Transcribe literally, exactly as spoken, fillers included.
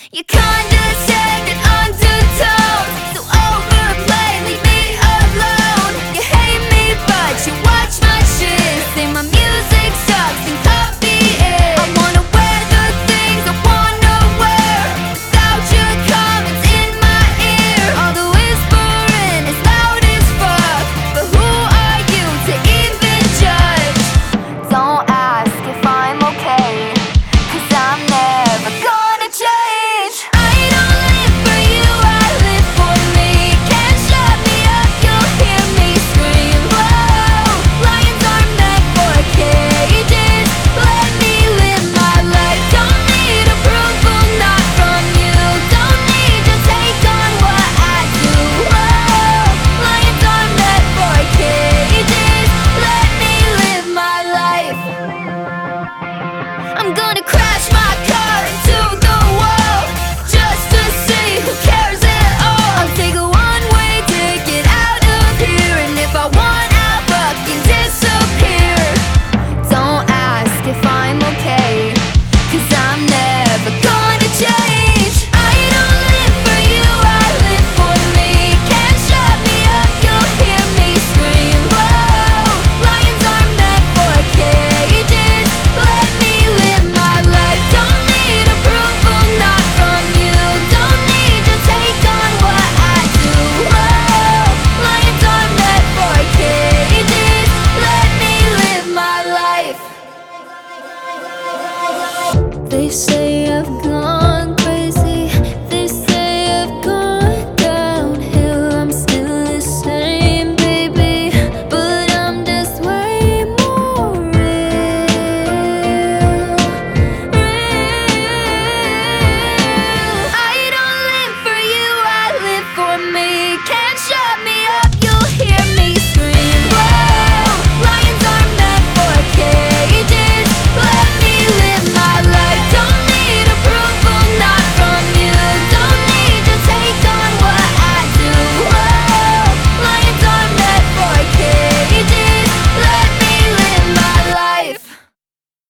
You condescending undertone, so overplay, leave me alone. You hate me but you watch my shit, say my music sucks and copy it. I wanna wear the things I wanna wear, without your comments in my ear. All the whispering is loud as fuck, but who are you to even judge? Don't ask if I'm okay, cause I'm never gonna change. I don't live for you, I live for me. Can't shut me up, you'll hear me scream. Whoa, lions are meant for cages. Let me live my life. Don't need approval, not from you. Don't need your take on what I do. Whoa, lions are meant for cages. Let me live my life. I'm gonna crash my car into the wall, just to see who cares at all. I'll take a one-way ticket out of here, and if I want, I'll fucking disappear. Don't ask if I'm okay, cause I'm never gonna change. I don't live for you, I live for me. Can't shut me up, you'll hear me scream. Whoa, lions are meant for cages. Let me live my life. Don't need approval, not from you. Don't need your take on what I do. Whoa, lions are meant for cages. Let me live my life. They say